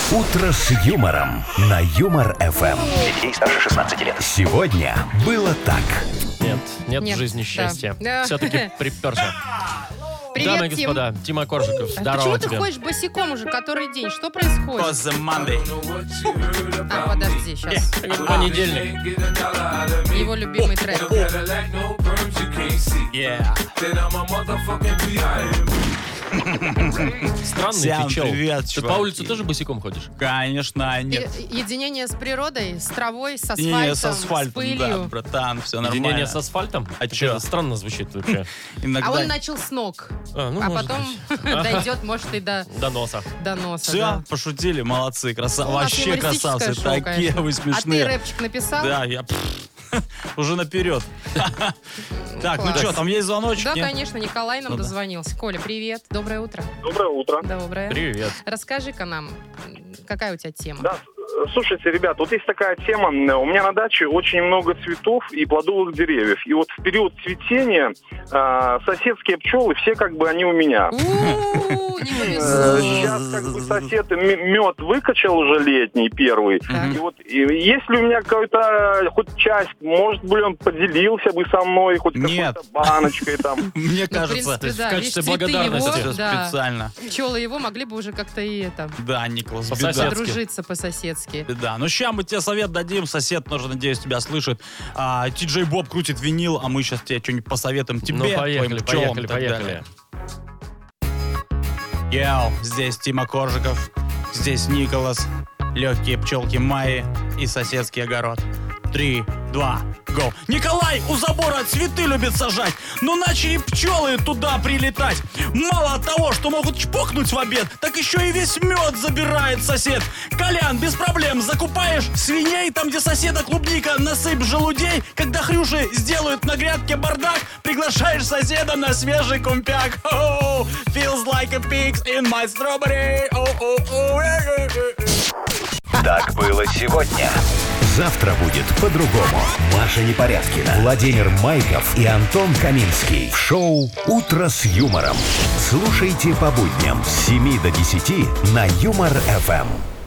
«Утро с юмором» на Юмор ФМ. Для детей старше 16 лет. Сегодня было так. Нет Нет, в жизни да. счастья. Да. Все-таки приперся. Привет, Дамы и Тим. господа, Тима Коржиков, Почему здорово ты тебе. ходишь босиком уже который день? Что происходит? The Monday. А, подожди, сейчас. Понедельник. Его любимый трек. Yeah. Странный Всем ты чел. привет, Ты по чуваки. улице тоже босиком ходишь? Конечно, нет. Единение с природой, с травой, с асфальтом, Не, с асфальтом, да, пылью. братан, все нормально. Единение с асфальтом? А Это чё? странно звучит вообще. Иногда... А он начал с ног. А, ну, А может потом быть. дойдет, может, и до До носа. носа. Все, да. пошутили, молодцы, Ну, у нас вообще юмористическое красавцы, шоу, такие конечно. вы А ты смешные. рэпчик написал? Да, я уже наперед. Так, ну Класс. что, там есть звоночек? Да, нет? конечно, Николай нам Ну да. дозвонился. Коля, привет. Доброе утро. Доброе утро. Доброе. Привет. Расскажи-ка нам, какая у тебя тема? Да, слушайте, ребят, вот есть такая тема. У меня на даче очень много цветов и плодовых деревьев. И вот в период цветения соседские пчелы, все как бы они у меня. Не повезло. Сейчас как бы сосед мед выкачал уже летний первый. Так. И вот если у меня какая-то хоть часть, может быть, он поделился бы со мной хоть Нет. какой-то баночкой там. Мне Ну, в кажется, принципе, в да, качестве видишь, цветы благодарности его, это да, специально. пчелы его могли бы уже как-то и это Да, Николас, По-соседски. беда. подружиться по-соседски. Да, ну сейчас мы тебе совет дадим, сосед тоже, надеюсь, тебя слышит. Ти-Джей Боб крутит винил, а мы сейчас тебе что-нибудь посоветуем тебе, Ну, поехали, твоим пчелам поехали, и так поехали. далее. Йоу, здесь Тима Коржиков, здесь Николас, легкие пчелки Майи и соседский огород. 3, 2, go. Николай у забора цветы любит сажать, но начали пчелы туда прилетать. Мало того, что могут чпокнуть в обед, так еще и весь мед забирает сосед. Колян, без проблем, закупаешь свиней, там, где соседа клубника, насыпь желудей. Когда хрюши сделают на грядке бардак, приглашаешь соседа на свежий кумпяк. Oh, feels like a pig in my strawberry. Oh, oh, oh, yeah, yeah, yeah. Так было сегодня. Завтра будет по-другому. Маша Непорядкина, Владимир Майков и Антон Каминский. В шоу «Утро с юмором». Слушайте по будням с 7 до 10 на Юмор ФМ.